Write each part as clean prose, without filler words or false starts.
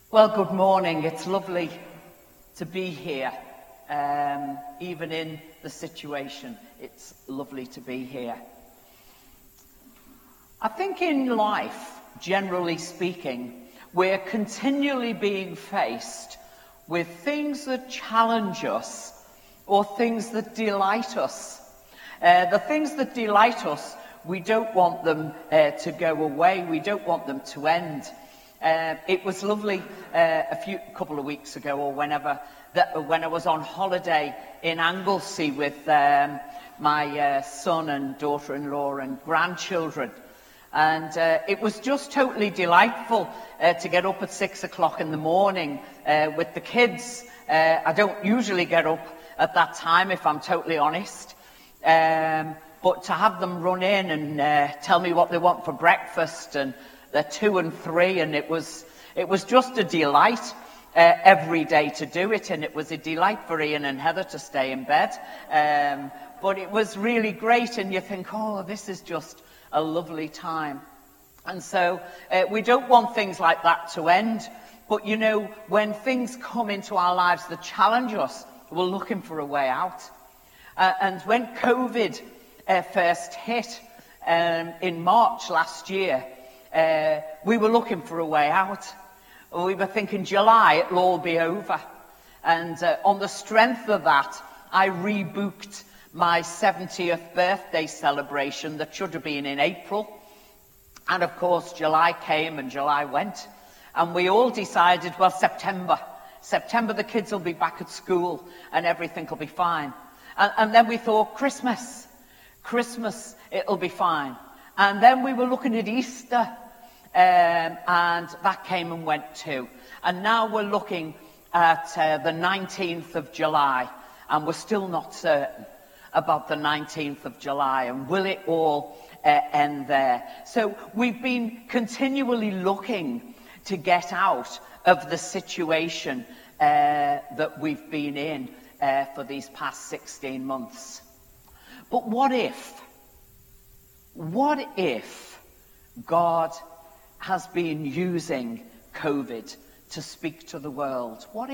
Well, good morning. It's lovely to be here. Even in the situation, it's lovely to be here. I think in life, generally speaking, we're continually being faced with things that challenge us or things that delight us. The things that delight us, we don't want them to go away. We don't want them to end. It was lovely a couple of weeks ago or when I was on holiday in Anglesey with my son and daughter-in-law and grandchildren. And it was just totally delightful to get up at 6 o'clock in the morning with the kids. I don't usually get up at that time, if I'm totally honest. But to have them run in and tell me what they want for breakfast, and they're 2 and 3, and it was just a delight every day to do it, and it was a delight for Ian and Heather to stay in bed. But it was really great, and you think, oh, this is just a lovely time. And so we don't want things like that to end. But you know, when things come into our lives that challenge us, we're looking for a way out. And when COVID first hit in March last year, we were looking for a way out. We were thinking July, it'll all be over. And on the strength of that, I rebooked my 70th birthday celebration that should have been in April. And of course, July came and July went. And we all decided, well, September the kids will be back at school and everything will be fine. And then we thought, Christmas, it'll be fine. And then we were looking at Easter, and that came and went too. And now we're looking at the 19th of July, and we're still not certain about the 19th of July, and will it all end there? So we've been continually looking to get out of the situation that we've been in for these past 16 months. But what if God has been using COVID to speak to the world? What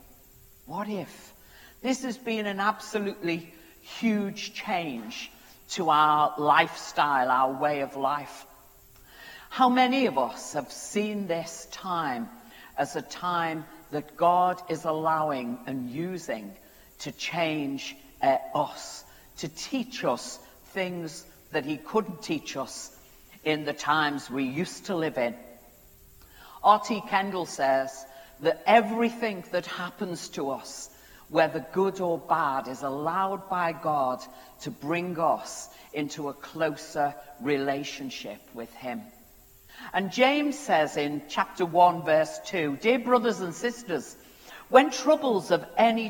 if? This has been an absolutely huge change to our lifestyle, our way of life. How many of us have seen this time as a time that God is allowing and using to change us, to teach us things that he couldn't teach us in the times we used to live in? R.T. Kendall says that everything that happens to us, whether good or bad, is allowed by God to bring us into a closer relationship with him. And James says in chapter 1, verse 2, "Dear brothers and sisters, when troubles of any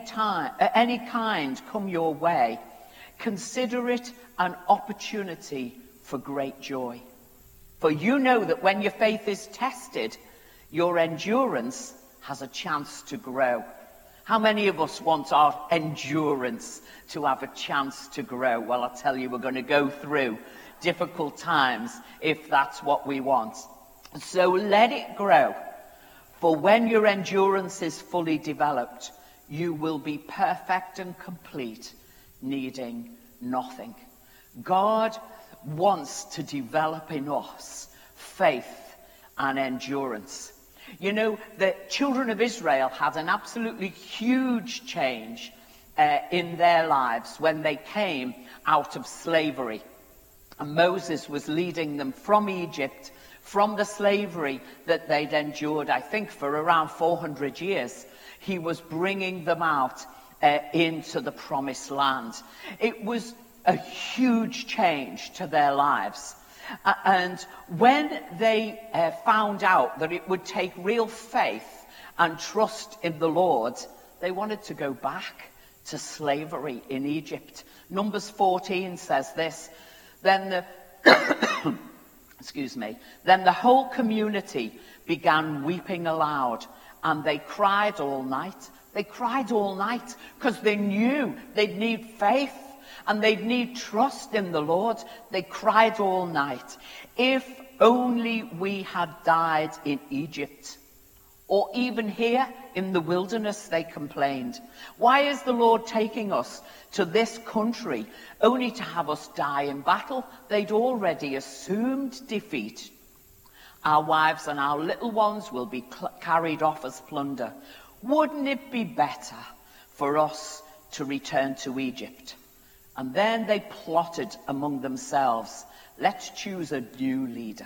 kind come your way, consider it an opportunity for great joy. For you know that when your faith is tested, your endurance has a chance to grow." How many of us want our endurance to have a chance to grow? Well, I'll tell you, we're going to go through difficult times if that's what we want. So let it grow. For when your endurance is fully developed, you will be perfect and complete, needing nothing. God wants to develop in us faith and endurance. You know, the children of Israel had an absolutely huge change in their lives when they came out of slavery. And Moses was leading them from Egypt, from the slavery that they'd endured, I think, for around 400 years. He was bringing them out into the promised land. It was a huge change to their lives. And when they found out that it would take real faith and trust in the Lord, they wanted to go back to slavery in Egypt. Numbers 14 says this, then the whole community began weeping aloud, and they cried all night. They cried all night because they knew they'd need faith and they'd need trust in the Lord. They cried all night. If only we had died in Egypt Or even here in the wilderness, they complained. Why is the Lord taking us to this country only to have us die in battle? They'd already assumed defeat. Our wives and our little ones will be carried off as plunder. Wouldn't it be better for us to return to Egypt? And then they plotted among themselves, let's choose a new leader,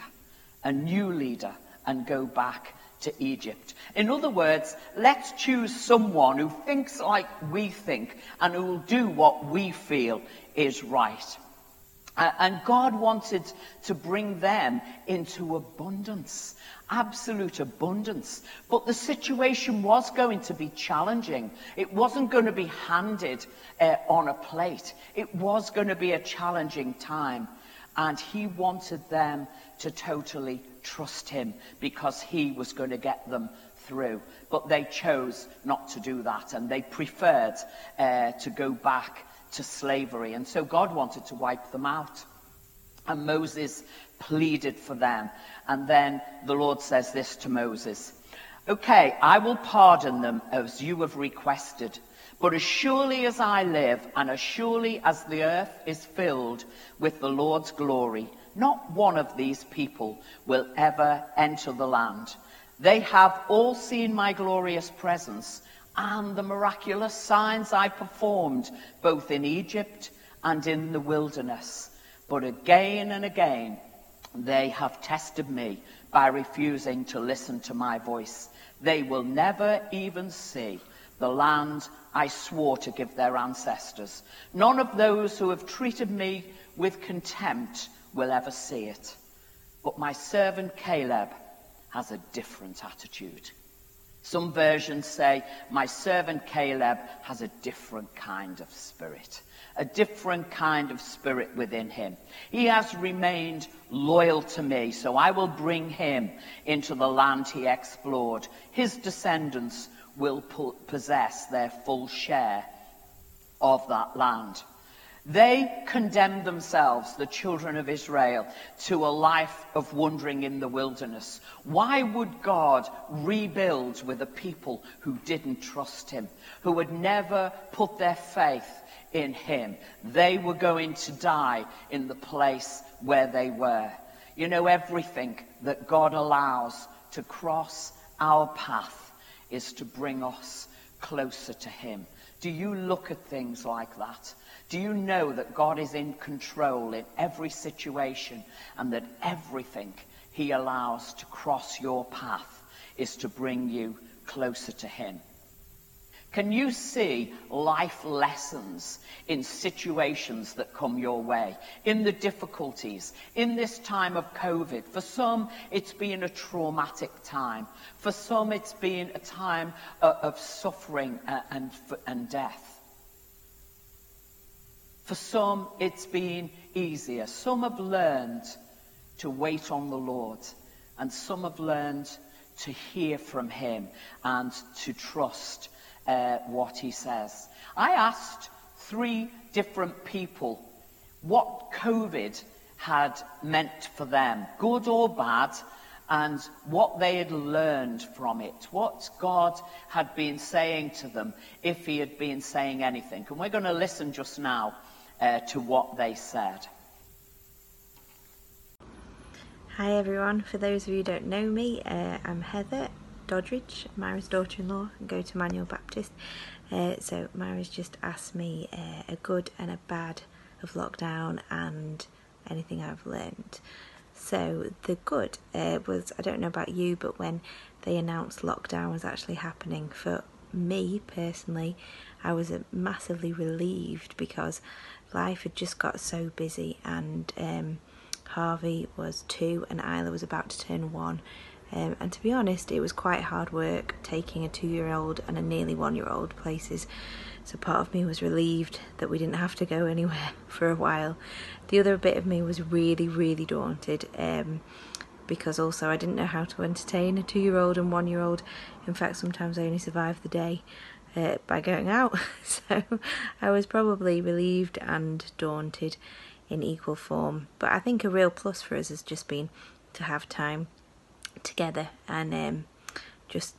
and go back to Egypt. In other words, let's choose someone who thinks like we think and who will do what we feel is right. And God wanted to bring them into abundance, absolute abundance. But the situation was going to be challenging. It wasn't going to be handed on a plate. It was going to be a challenging time. And he wanted them to totally trust him because he was going to get them through. But they chose not to do that, and they preferred to go back to slavery. And so God wanted to wipe them out. And Moses pleaded for them. And then the Lord says this to Moses, okay, I will pardon them as you have requested. But as surely as I live, and as surely as the earth is filled with the Lord's glory, not one of these people will ever enter the land. They have all seen my glorious presence and the miraculous signs I performed, both in Egypt and in the wilderness. But again and again, they have tested me by refusing to listen to my voice. They will never even see the land I swore to give their ancestors. None of those who have treated me with contempt will ever see it. But my servant Caleb has a different attitude. Some versions say, my servant Caleb has a different kind of spirit. A different kind of spirit within him. He has remained loyal to me, so I will bring him into the land he explored. His descendants will possess their full share of that land. They condemned themselves, the children of Israel, to a life of wandering in the wilderness. Why would God rebuild with a people who didn't trust him, who had never put their faith in him? They were going to die in the place where they were. You know, everything that God allows to cross our path is to bring us closer to him. Do you look at things like that? Do you know that God is in control in every situation, and that everything he allows to cross your path is to bring you closer to him? Can you see life lessons in situations that come your way, in the difficulties, in this time of COVID? For some, it's been a traumatic time. For some, it's been a time of suffering and death. For some, it's been easier. Some have learned to wait on the Lord, and some have learned to hear from him and to trust what he says. I asked 3 different people what COVID had meant for them, good or bad, and what they had learned from it, what God had been saying to them, if he had been saying anything. And we're going to listen just now to what they said. Hi everyone, for those of you who don't know me, I'm Heather Doddridge, Myra's daughter-in-law, and go to Manuel Baptist. So Myra's just asked me a good and a bad of lockdown and anything I've learned. So the good was, I don't know about you, but when they announced lockdown was actually happening, for me personally, I was massively relieved because life had just got so busy, and Harvey was 2 and Isla was about to turn 1. And to be honest, it was quite hard work taking a 2-year-old and a nearly 1-year-old places. So part of me was relieved that we didn't have to go anywhere for a while. The other bit of me was really, really daunted, because also I didn't know how to entertain a 2-year-old and 1-year-old. In fact, sometimes I only survived the day by going out. So I was probably relieved and daunted in equal form. But I think a real plus for us has just been to have time together and just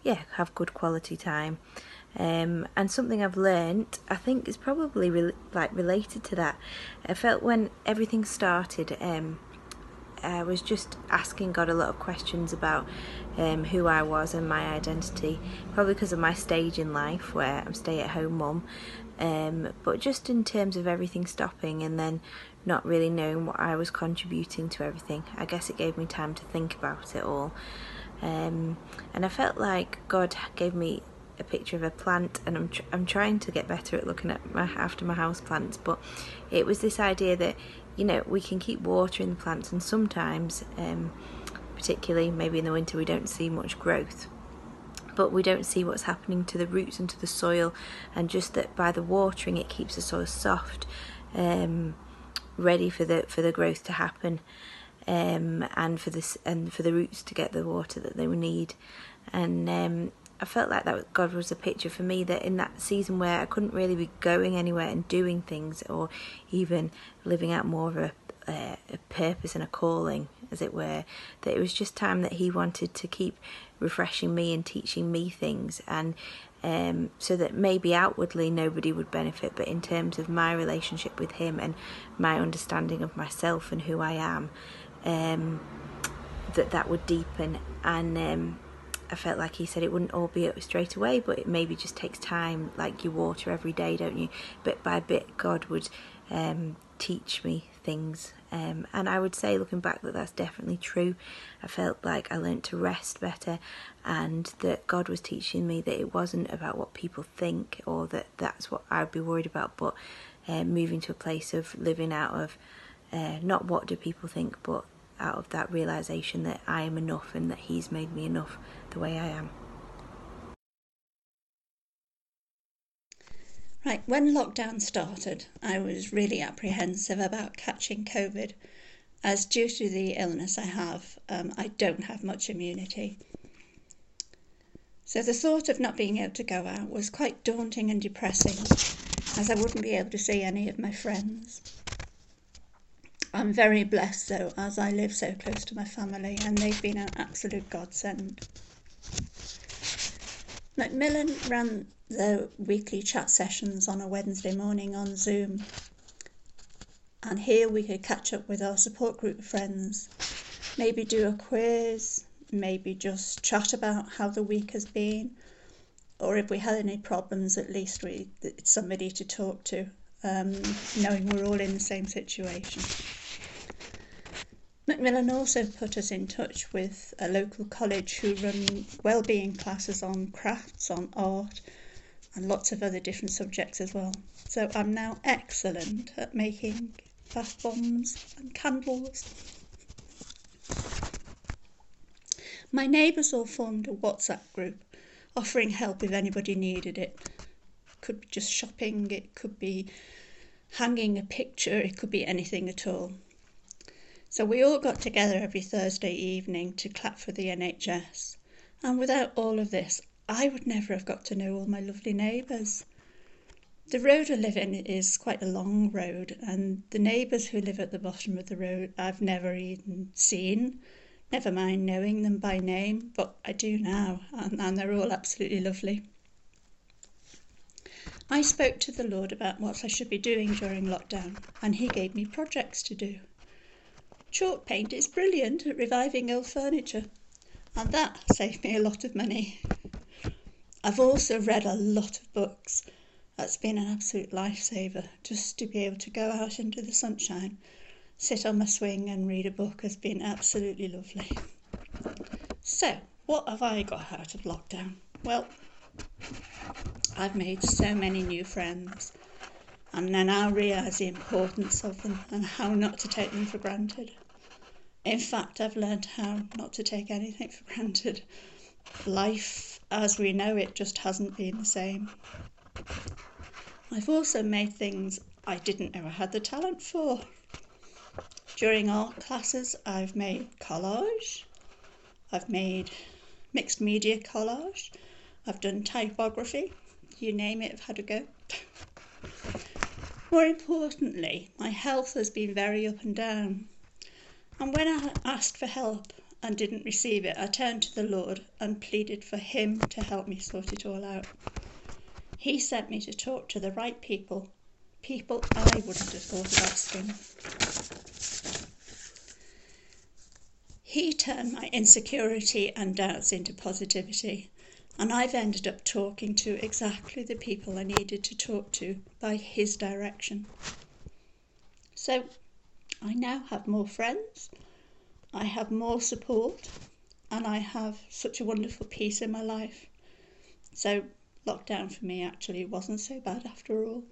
have good quality time. And something I've learnt, I think, is probably related to that. I felt when everything started, I was just asking God a lot of questions about who I was and my identity, probably because of my stage in life where I'm stay-at-home mum, but just in terms of everything stopping and then not really knowing what I was contributing to everything. I guess it gave me time to think about it all, and I felt like God gave me a picture of a plant, and I'm trying to get better at looking at after my house plants, but it was this idea that, you know, we can keep watering the plants, and sometimes, particularly maybe in the winter, we don't see much growth, but we don't see what's happening to the roots and to the soil, and just that by the watering it keeps the soil soft, ready for the growth to happen, and for the roots to get the water that they need. And I felt like that God was a picture for me, that in that season where I couldn't really be going anywhere and doing things, or even living out more of a purpose and a calling, as it were, that it was just time that He wanted to keep refreshing me and teaching me things, and so that maybe outwardly nobody would benefit, but in terms of my relationship with Him and my understanding of myself and who I am, that would deepen. And I felt like He said it wouldn't all be straight away, but it maybe just takes time, like you water every day, don't you? Bit by bit, God would teach me things. And I would say, looking back, that that's definitely true. I felt like I learnt to rest better, and that God was teaching me that it wasn't about what people think, or that that's what I'd be worried about, but moving to a place of living out of not what do people think, but out of that realisation that I am enough and that He's made me enough the way I am. Right, when lockdown started, I was really apprehensive about catching COVID, as due to the illness I have, I don't have much immunity. So the thought of not being able to go out was quite daunting and depressing, as I wouldn't be able to see any of my friends. I'm very blessed though, as I live so close to my family, and they've been an absolute godsend. Macmillan ran the weekly chat sessions on a Wednesday morning on Zoom, and here we could catch up with our support group of friends, maybe do a quiz, maybe just chat about how the week has been, or if we had any problems, at least it's somebody to talk to, knowing we're all in the same situation. Macmillan also put us in touch with a local college who run wellbeing classes on crafts, on art, and lots of other different subjects as well. So I'm now excellent at making bath bombs and candles. My neighbours all formed a WhatsApp group offering help if anybody needed it. It could be just shopping, it could be hanging a picture, it could be anything at all. So we all got together every Thursday evening to clap for the NHS. And without all of this, I would never have got to know all my lovely neighbours. The road I live in is quite a long road, and the neighbours who live at the bottom of the road I've never even seen, never mind knowing them by name, but I do now, and they're all absolutely lovely. I spoke to the Lord about what I should be doing during lockdown, and He gave me projects to do. Chalk paint is brilliant at reviving old furniture, and that saved me a lot of money. I've also read a lot of books. That's been an absolute lifesaver. Just to be able to go out into the sunshine, sit on my swing and read a book has been absolutely lovely. So, what have I got out of lockdown? Well, I've made so many new friends, and I now realise the importance of them and how not to take them for granted. In fact, I've learned how not to take anything for granted. Life, as we know it, just hasn't been the same. I've also made things I didn't know I had the talent for. During art classes, I've made collage, I've made mixed media collage, I've done typography, you name it, I've had a go. More importantly, my health has been very up and down. And when I asked for help, and didn't receive it, I turned to the Lord and pleaded for him to help me sort it all out. He sent me to talk to the right people I wouldn't have thought of asking. He turned my insecurity and doubts into positivity, and I've ended up talking to exactly the people I needed to talk to by his direction. So I now have more friends, I have more support, and I have such a wonderful peace in my life. So lockdown for me actually wasn't so bad after all.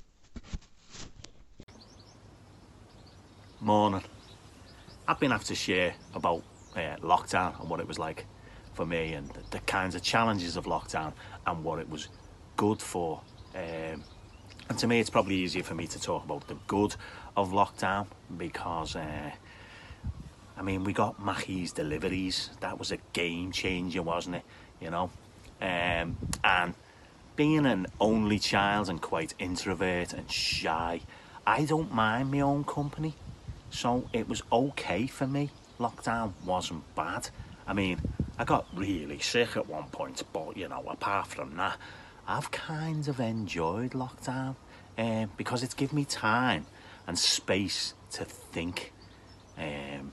Morning. I've been asked to share about lockdown and what it was like for me, and the kinds of challenges of lockdown and what it was good for. And to me, it's probably easier for me to talk about the good of lockdown because, I mean, we got Mackey's deliveries. That was a game changer, wasn't it? You know? And being an only child and quite introvert and shy, I don't mind my own company. So it was okay for me. Lockdown wasn't bad. I mean, I got really sick at one point, but, you know, apart from that, I've kind of enjoyed lockdown because it's given me time and space to think and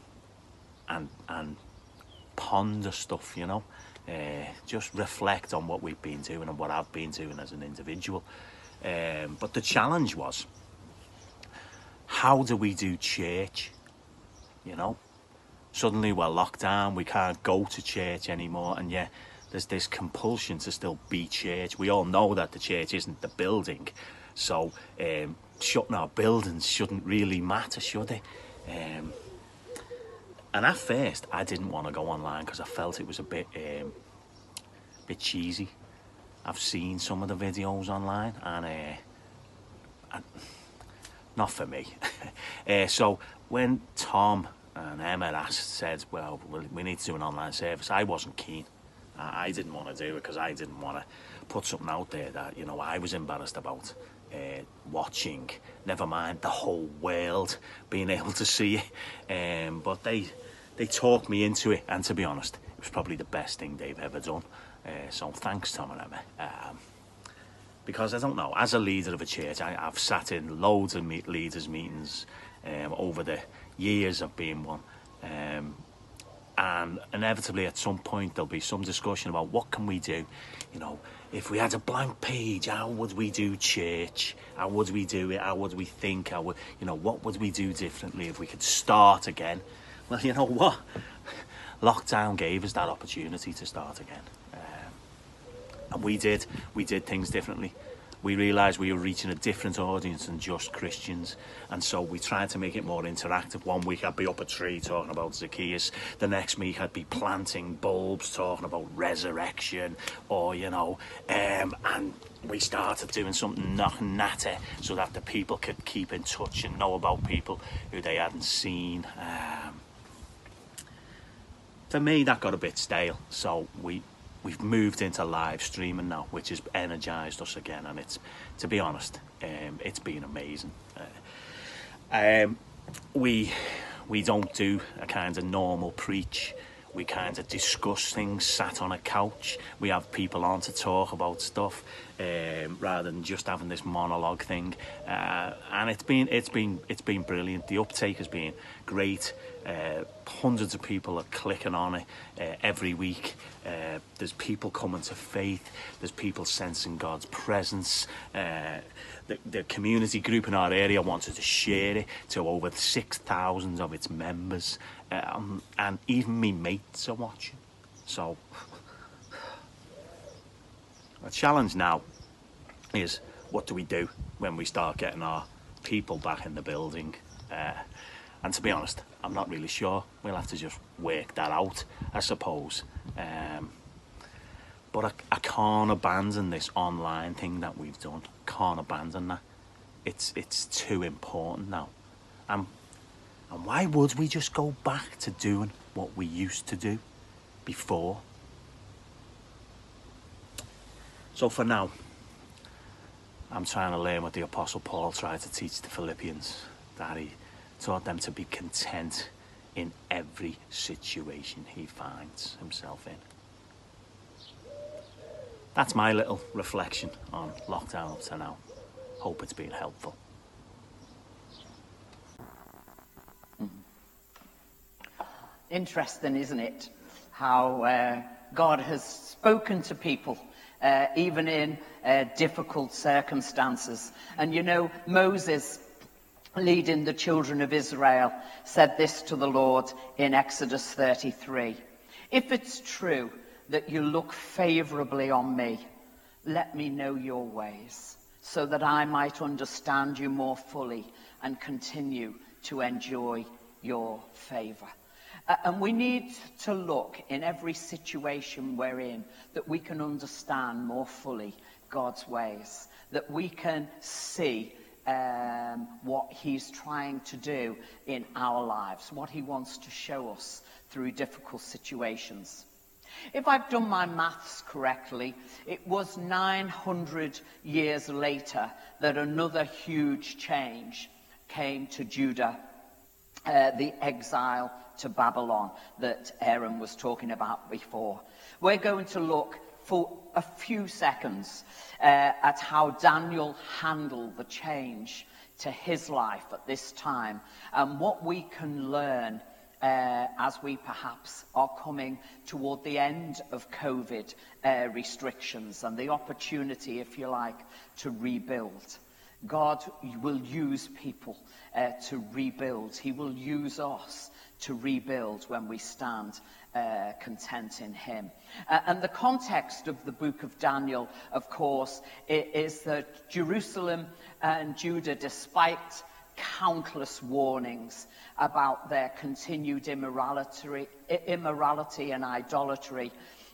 ponder stuff, you know. Just reflect on what we've been doing and what I've been doing as an individual. But the challenge was, how do we do church? You know, suddenly we're locked down, we can't go to church anymore, and yeah, there's this compulsion to still be church. We all know that the church isn't the building, so shutting our buildings shouldn't really matter, should it? And at first, I didn't want to go online because I felt it was a bit cheesy. I've seen some of the videos online, and not for me. So when Tom and Emma said, well, we need to do an online service, I wasn't keen. I didn't want to do it because I didn't want to put something out there that, you know, I was embarrassed about watching, never mind the whole world being able to see it. But they talked me into it, and to be honest, it was probably the best thing they've ever done. So thanks, Tom and Emma. Because I don't know, as a leader of a church, I've sat in loads of leaders' meetings over the years of being one. And inevitably at some point there'll be some discussion about what can we do. You know, if we had a blank page, how would we do church? How would we do it? How would we think? What would we do differently if we could start again? Well, you know what? Lockdown gave us that opportunity to start again. And we did things differently. We realised we were reaching a different audience than just Christians, and so we tried to make it more interactive. One week I'd be up a tree talking about Zacchaeus, the next week I'd be planting bulbs talking about resurrection, or and we started doing something natter so that the people could keep in touch and know about people who they hadn't seen. For me, that got a bit stale, so we've moved into live streaming now, which has energised us again, and it's, to be honest, it's been amazing. We don't do a kind of normal preach. We kind of discuss things sat on a couch. We have people on to talk about stuff rather than just having this monologue thing. And it's been brilliant. The uptake has been great. Hundreds of people are clicking on it every week. There's people coming to faith. There's people sensing God's presence. The community group in our area wanted to share it to over 6,000 of its members. And even me mates are watching. So the challenge now is, what do we do when we start getting our people back in the building? And to be honest, I'm not really sure. We'll have to just work that out, I suppose. But I can't abandon this online thing that we've done. Can't abandon that. It's too important now. And why would we just go back to doing what we used to do before? So for now, I'm trying to learn what the Apostle Paul tried to teach the Philippians, that he taught them to be content in every situation he finds himself in. That's my little reflection on lockdown up to now. Hope it's been helpful. Interesting, isn't it, how God has spoken to people, even in difficult circumstances. And you know, Moses, leading the children of Israel, said this to the Lord in Exodus 33. If it's true that you look favorably on me, let me know your ways, so that I might understand you more fully and continue to enjoy your favor. And we need to look in every situation we're in that we can understand more fully God's ways, that we can see what he's trying to do in our lives, what he wants to show us through difficult situations. If I've done my maths correctly, it was 900 years later that another huge change came to Judah, the exile to Babylon that Aaron was talking about before. We're going to look for a few seconds at how Daniel handled the change to his life at this time, and what we can learn as we perhaps are coming toward the end of COVID restrictions and the opportunity, if you like, to rebuild. God will use people to rebuild. He will use us to rebuild when we stand content in him. And the context of the book of Daniel, of course, is that Jerusalem and Judah, despite countless warnings about their continued immorality and idolatry,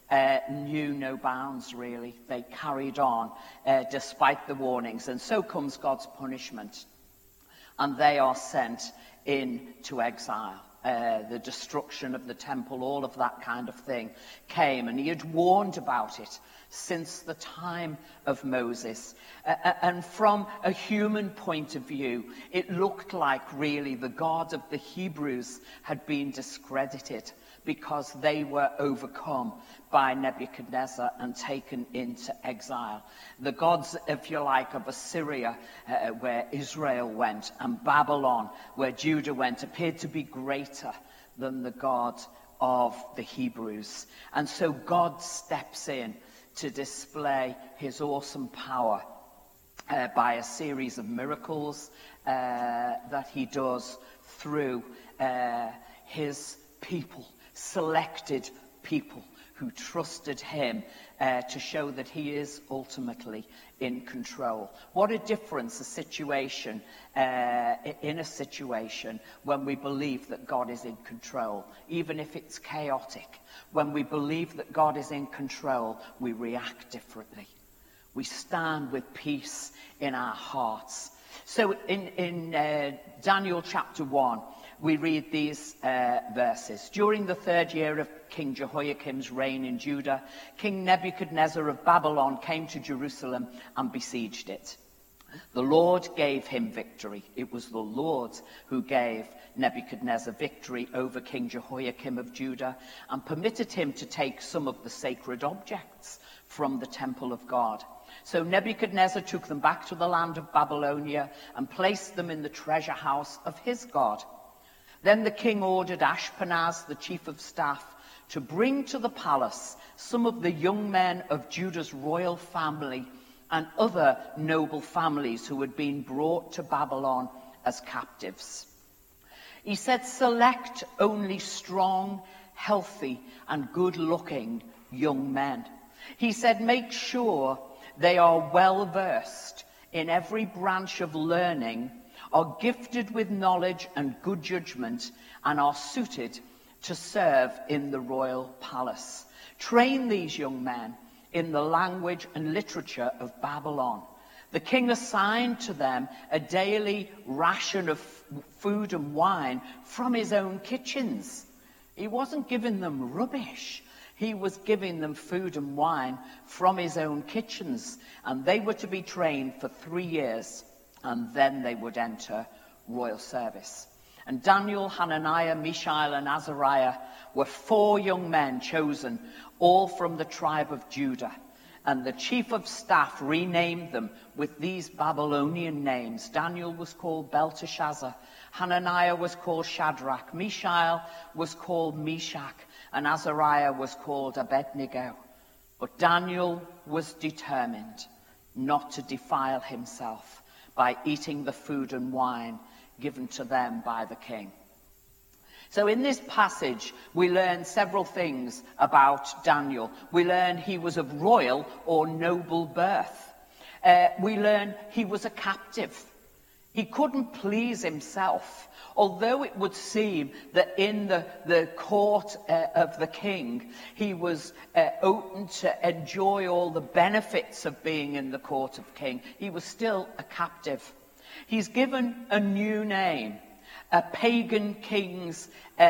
knew no bounds, really. They carried on despite the warnings, and so comes God's punishment. And they are sent into exile. The destruction of the temple, all of that kind of thing came, and he had warned about it since the time of Moses. And from a human point of view, it looked like really the God of the Hebrews had been discredited because they were overcome by Nebuchadnezzar and taken into exile. The gods, if you like, of Assyria, where Israel went, and Babylon, where Judah went, appeared to be greater than the God of the Hebrews. And so God steps in to display his awesome power by a series of miracles that he does through his people, selected people who trusted him to show that he is ultimately in control. What a difference in a situation when we believe that God is in control, even if it's chaotic. When we believe that God is in control, we react differently. We stand with peace in our hearts. So in Daniel chapter 1, we read these verses. During the 3rd year of King Jehoiakim's reign in Judah, King Nebuchadnezzar of Babylon came to Jerusalem and besieged it. The Lord gave him victory. It was the Lord who gave Nebuchadnezzar victory over King Jehoiakim of Judah and permitted him to take some of the sacred objects from the temple of God. So Nebuchadnezzar took them back to the land of Babylonia and placed them in the treasure house of his God. Then the king ordered Ashpenaz, the chief of staff, to bring to the palace some of the young men of Judah's royal family and other noble families who had been brought to Babylon as captives. He said, select only strong, healthy, and good-looking young men. He said, make sure they are well-versed in every branch of learning, are gifted with knowledge and good judgment, and are suited to serve in the royal palace. Train these young men in the language and literature of Babylon. The king assigned to them a daily ration of food and wine from his own kitchens. He wasn't giving them rubbish. He was giving them food and wine from his own kitchens, and they were to be trained for 3 years, and then they would enter royal service. And Daniel, Hananiah, Mishael, and Azariah were 4 young men chosen, all from the tribe of Judah. And the chief of staff renamed them with these Babylonian names. Daniel was called Belteshazzar. Hananiah was called Shadrach. Mishael was called Meshach. And Azariah was called Abednego. But Daniel was determined not to defile himself by eating the food and wine given to them by the king. So in this passage, we learn several things about Daniel. We learn he was of royal or noble birth. We learn he was a captive. He couldn't please himself. Although it would seem that in the court of the king, he was open to enjoy all the benefits of being in the court of king, he was still a captive. He's given a new name. A pagan king's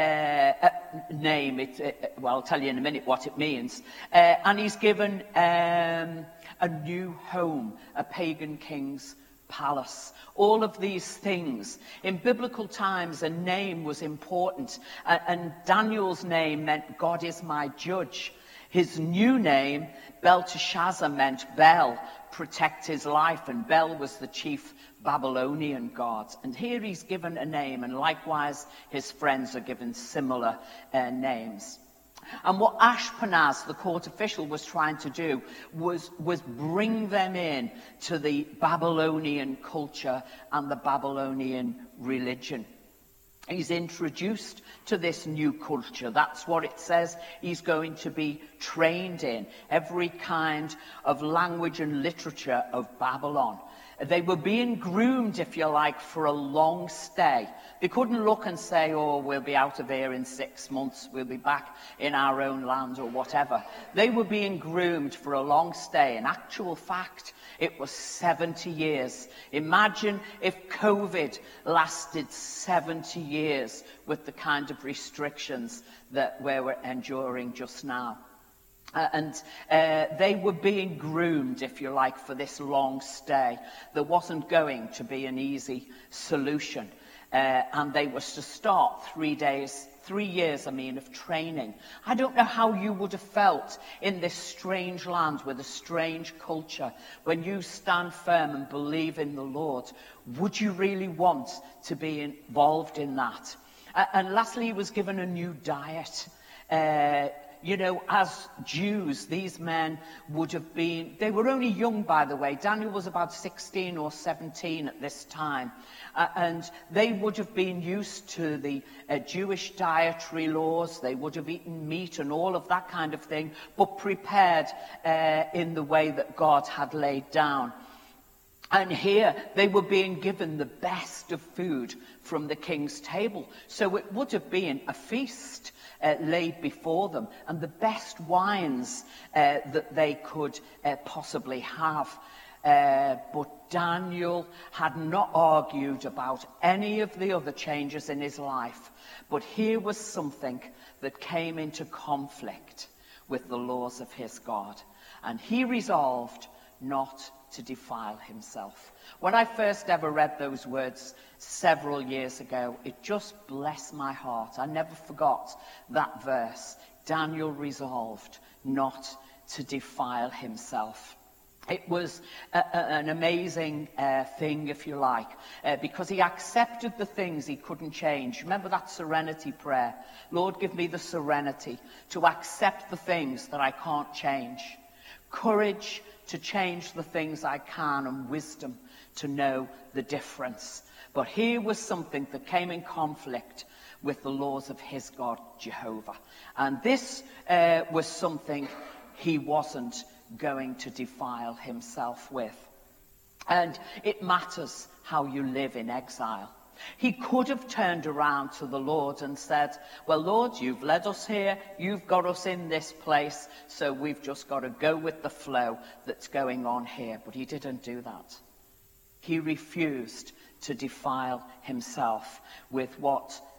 name. Well, I'll tell you in a minute what it means. And he's given a new home, a pagan king's palace. All of these things. In biblical times, a name was important. And Daniel's name meant God is my judge. His new name, Belteshazzar, meant Bel, protect his life. And Bel was the chief Babylonian gods. And here he's given a name, and likewise his friends are given similar names. And what Ashpenaz, the court official, was trying to do was bring them in to the Babylonian culture and the Babylonian religion. He's introduced to this new culture. That's what it says he's going to be trained in. Every kind of language and literature of Babylon. They were being groomed, if you like, for a long stay. They couldn't look and say, oh, we'll be out of here in 6 months, we'll be back in our own land or whatever. They were being groomed for a long stay. In actual fact, it was 70 years. Imagine if COVID lasted 70 years with the kind of restrictions that we're enduring just now. They were being groomed, if you like, for this long stay. There wasn't going to be an easy solution. And they were to start 3 years, of training. I don't know how you would have felt in this strange land with a strange culture when you stand firm and believe in the Lord. Would you really want to be involved in that? And lastly, he was given a new diet. As Jews, these men would have been, they were only young, by the way. Daniel was about 16 or 17 at this time. And they would have been used to the Jewish dietary laws. They would have eaten meat and all of that kind of thing, but prepared in the way that God had laid down. And here they were being given the best of food from the king's table. So it would have been a feast laid before them, and the best wines that they could possibly have. But Daniel had not argued about any of the other changes in his life. But here was something that came into conflict with the laws of his God. And he resolved not to defile himself. When I first ever read those words several years ago, it just blessed my heart. I never forgot that verse. Daniel resolved not to defile himself. It was an amazing thing, if you like, because he accepted the things he couldn't change. Remember that serenity prayer? Lord, give me the serenity to accept the things that I can't change. Courage to change the things I can, and wisdom to know the difference. But here was something that came in conflict with the laws of his God, Jehovah. And this was something he wasn't going to defile himself with. And it matters how you live in exile. He could have turned around to the Lord and said, well, Lord, you've led us here, you've got us in this place, so we've just got to go with the flow that's going on here. But he didn't do that. He refused to defile himself with what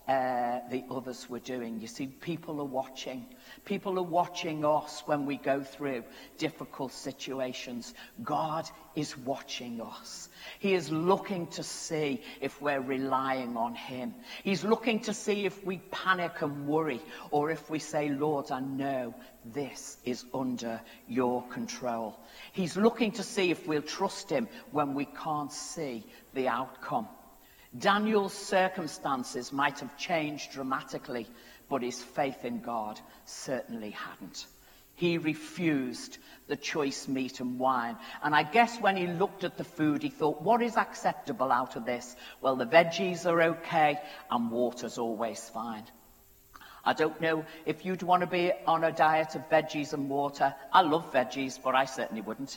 the others were doing. You see, people are watching. People are watching us when we go through difficult situations. God is watching us. He is looking to see if we're relying on him. He's looking to see if we panic and worry, or if we say, Lord, I know this is under your control. He's looking to see if we'll trust him when we can't see the outcome. Daniel's circumstances might have changed dramatically, but his faith in God certainly hadn't. He refused the choice meat and wine. And I guess when he looked at the food, he thought, what is acceptable out of this? Well, the veggies are okay, and water's always fine. I don't know if you'd want to be on a diet of veggies and water. I love veggies, but I certainly wouldn't.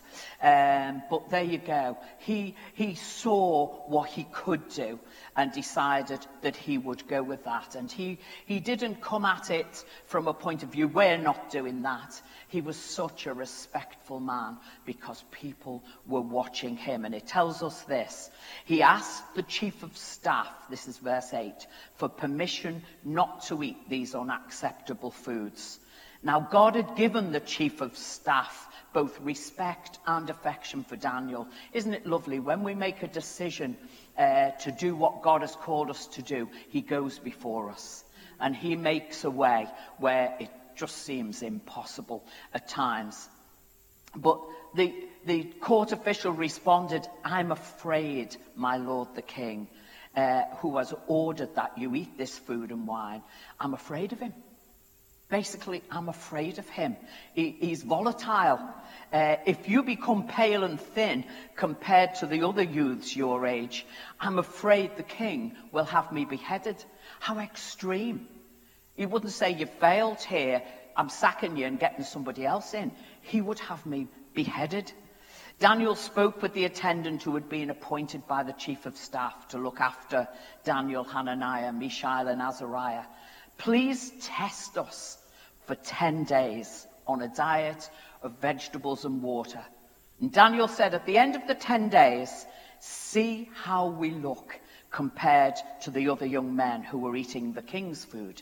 But there you go. He saw what he could do and decided that he would go with that. And he didn't come at it from a point of view, we're not doing that. He was such a respectful man because people were watching him. And it tells us this. He asked the chief of staff, this is verse 8, for permission not to eat these unacceptable foods. Now, God had given the chief of staff both respect and affection for Daniel. Isn't it lovely? When we make a decision to do what God has called us to do, he goes before us. And he makes a way where it just seems impossible at times. But the court official responded, I'm afraid, my lord the king, who has ordered that you eat this food and wine. I'm afraid of him. Basically, I'm afraid of him. He's volatile. If you become pale and thin compared to the other youths your age, I'm afraid the king will have me beheaded. How extreme. He wouldn't say, you failed here, I'm sacking you and getting somebody else in. He would have me beheaded. Daniel spoke with the attendant who had been appointed by the chief of staff to look after Daniel, Hananiah, Mishael, and Azariah. Please test us for 10 days on a diet of vegetables and water. And Daniel said, at the end of the 10 days, see how we look compared to the other young men who were eating the king's food.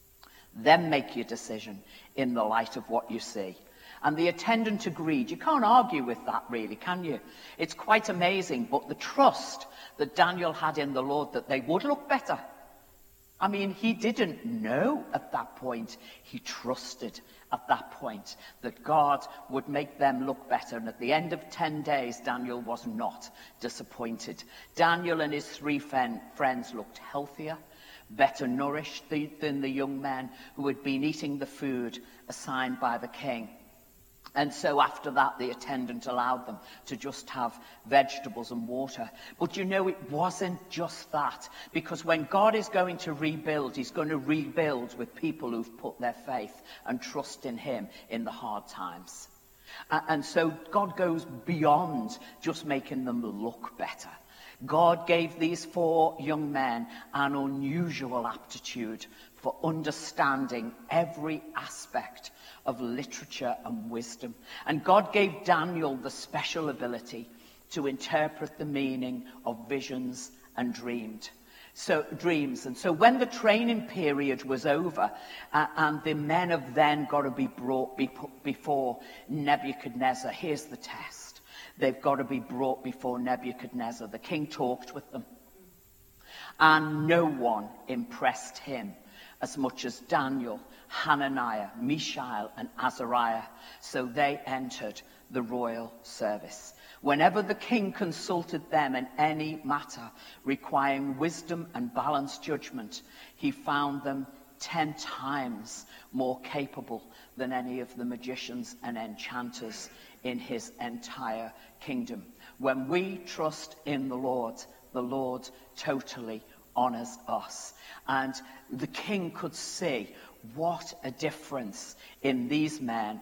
Then make your decision in the light of what you see. And the attendant agreed. You can't argue with that, really, can you? It's quite amazing, but the trust that Daniel had in the Lord that they would look better. I mean, he didn't know at that point. He trusted at that point that God would make them look better. And at the end of 10 days, Daniel was not disappointed. Daniel and his 3 friends looked healthier, better nourished than the young men who had been eating the food assigned by the king. And so after that, the attendant allowed them to just have vegetables and water. But you know, it wasn't just that. Because when God is going to rebuild, he's going to rebuild with people who've put their faith and trust in him in the hard times. And so God goes beyond just making them look better. God gave these 4 young men an unusual aptitude for understanding every aspect of literature and wisdom. And God gave Daniel the special ability to interpret the meaning of visions and dreams. And so when the training period was over, and the men of then got to be brought before Nebuchadnezzar, here's the test. They've got to be brought before Nebuchadnezzar. The king talked with them. And no one impressed him as much as Daniel, Hananiah, Mishael, and Azariah. So they entered the royal service. Whenever the king consulted them in any matter requiring wisdom and balanced judgment, he found them 10 times more capable than any of the magicians and enchanters in his entire kingdom. When we trust in the Lord totally honors us. And the king could see what a difference in these men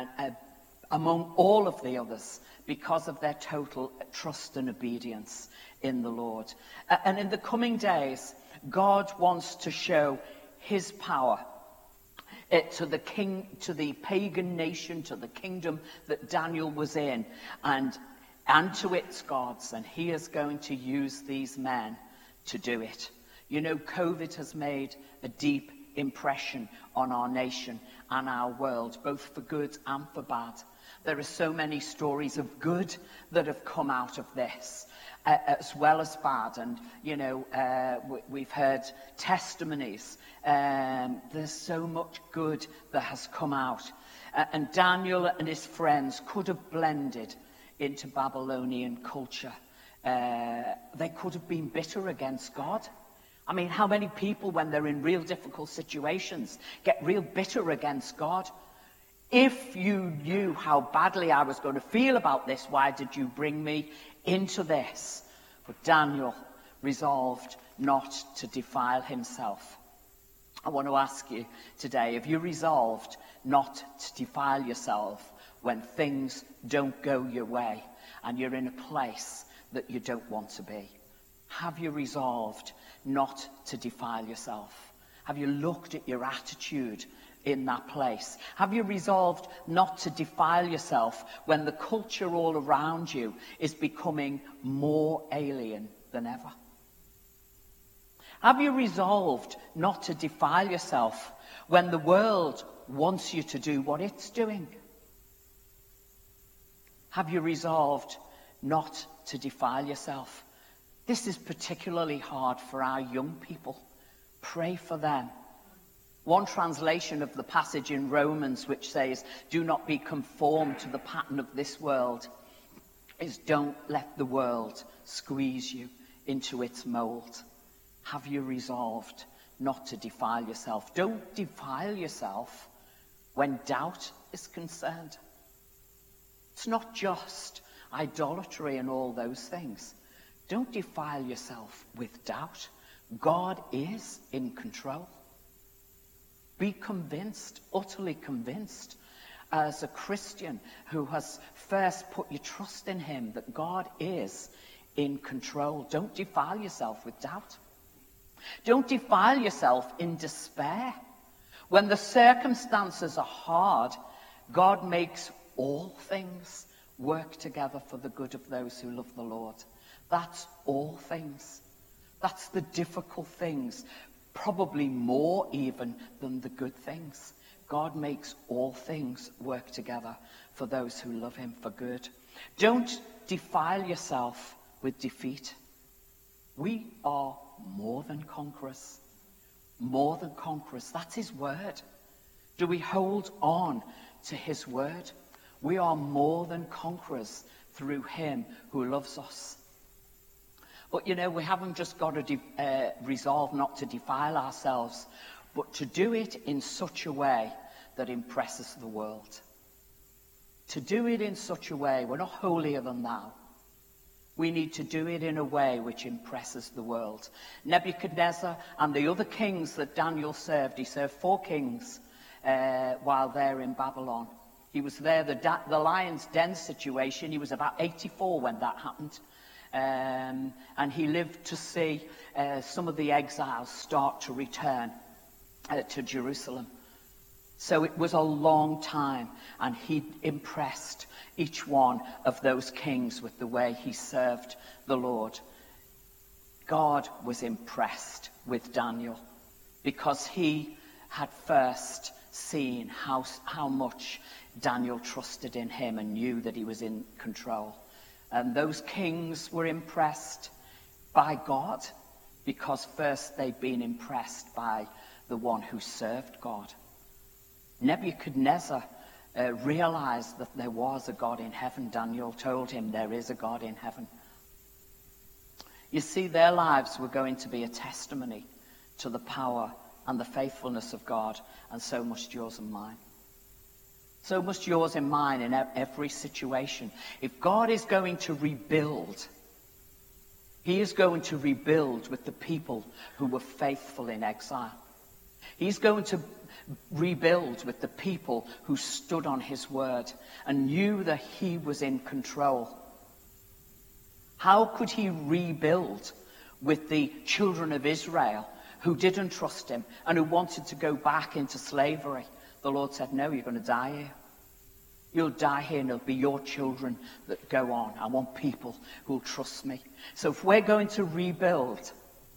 among all of the others because of their total trust and obedience in the Lord. And in the coming days, God wants to show his power to the king, to the pagan nation, to the kingdom that Daniel was in, and to its gods. And he is going to use these men to do it. You know, COVID has made a deep impression on our nation and our world, both for good and for bad. There are so many stories of good that have come out of this, as well as bad. And, you know, we've heard testimonies. There's so much good that has come out. And Daniel and his friends could have blended into Babylonian culture. They could have been bitter against God. I mean, how many people, when they're in real difficult situations, get real bitter against God? If you knew how badly I was going to feel about this, why did you bring me into this? But Daniel resolved not to defile himself. I want to ask you today, have you resolved not to defile yourself when things don't go your way and you're in a place that you don't want to be? Have you resolved not to defile yourself? Have you looked at your attitude in that place? Have you resolved not to defile yourself when the culture all around you is becoming more alien than ever? Have you resolved not to defile yourself when the world wants you to do what it's doing? Have you resolved not to defile yourself? This is particularly hard for our young people. Pray for them. One translation of the passage in Romans, which says, "Do not be conformed to the pattern of this world," is don't let the world squeeze you into its mold. Have you resolved not to defile yourself? Don't defile yourself when doubt is concerned. It's not just idolatry and all those things. Don't defile yourself with doubt. God is in control. Be convinced, utterly convinced, as a Christian who has first put your trust in him, that God is in control. Don't defile yourself with doubt. Don't defile yourself in despair. When the circumstances are hard, God makes all things work together for the good of those who love the Lord. That's all things. That's the difficult things, probably more even than the good things. God makes all things work together for those who love him for good. Don't defile yourself with defeat. We are more than conquerors. More than conquerors. That's his word. Do we hold on to his word? We are more than conquerors through him who loves us. But, you know, we haven't just got to resolve not to defile ourselves, but to do it in such a way that impresses the world. To do it in such a way, we're not holier than thou. We need to do it in a way which impresses the world. Nebuchadnezzar and the other kings that Daniel served, he served 4 kings while there in Babylon. He was there, the lion's den situation, he was about 84 when that happened. And he lived to see some of the exiles start to return to Jerusalem. So it was a long time, and he impressed each one of those kings with the way he served the Lord. God was impressed with Daniel because he had first seen how much Daniel trusted in him and knew that he was in control. And those kings were impressed by God because first they'd been impressed by the one who served God. Nebuchadnezzar realized that there was a God in heaven. Daniel told him there is a God in heaven. You see, their lives were going to be a testimony to the power and the faithfulness of God, and so must yours and mine. So must yours and mine in every situation. If God is going to rebuild, he is going to rebuild with the people who were faithful in exile. He's going to rebuild with the people who stood on his word and knew that he was in control. How could he rebuild with the children of Israel who didn't trust him and who wanted to go back into slavery? The Lord said, no, you're going to die here. You'll die here and it'll be your children that go on. I want people who'll trust me. So if we're going to rebuild,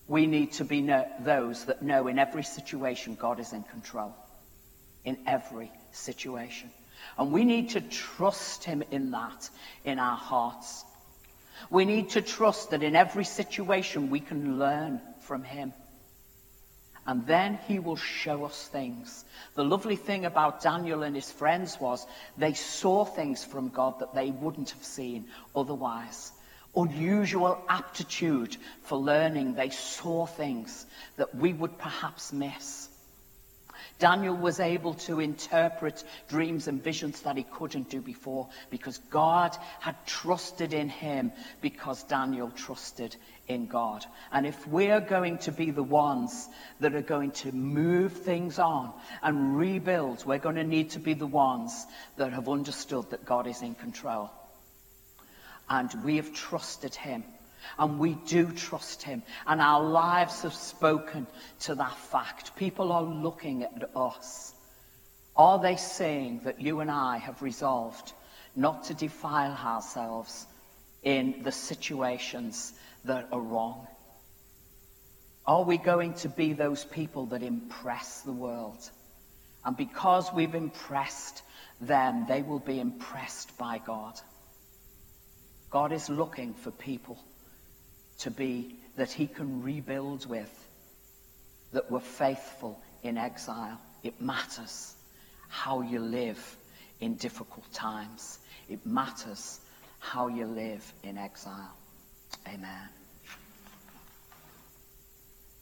We need to be those that know in every situation God is in control. In every situation. And we need to trust him in that, in our hearts. We need to trust that in every situation we can learn from him. And then he will show us things. The lovely thing about Daniel and his friends was they saw things from God that they wouldn't have seen otherwise. Unusual aptitude for learning. They saw things that we would perhaps miss. Daniel was able to interpret dreams and visions that he couldn't do before because God had trusted in him, because Daniel trusted in God. And if we're going to be the ones that are going to move things on and rebuild, we're going to need to be the ones that have understood that God is in control. And we have trusted him. And we do trust him. And our lives have spoken to that fact. People are looking at us. Are they saying that you and I have resolved not to defile ourselves in the situations that are wrong? Are we going to be those people that impress the world? And because we've impressed them, they will be impressed by God. God is looking for people to be that he can rebuild with, that were faithful in exile. It matters how you live in difficult times. It matters how you live in exile. Amen.